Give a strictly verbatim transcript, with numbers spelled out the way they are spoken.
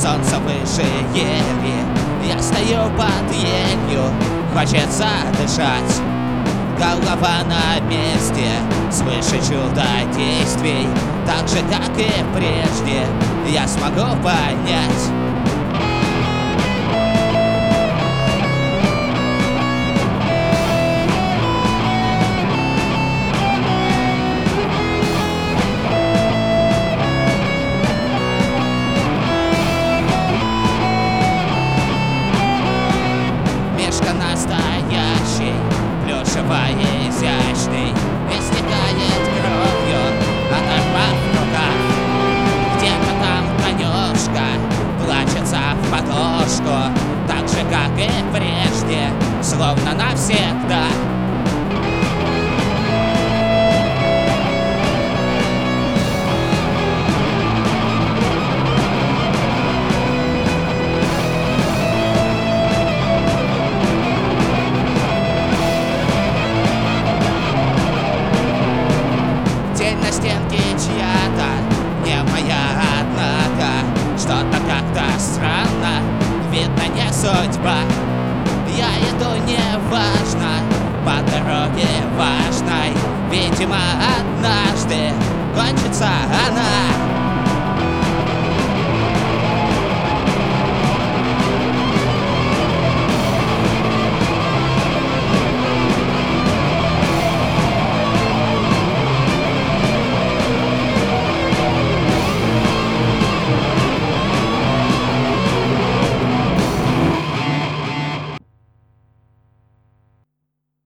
солнце выше ели. Я стою под елью, хочется дышать. Голова на месте, свыше чудодействий. Так же, как и прежде, я смогу понять. Настоящий, плюшевая, изящный, истекает кровью, оторвав в руках. Где-то там конюшка плачется в подушку, так же, как и прежде, словно навсегда. На стенке чья-то, не моя, однако. Что-то как-то странно, видно, не судьба. Я иду неважно, по дороге важной. Видимо, однажды кончится она.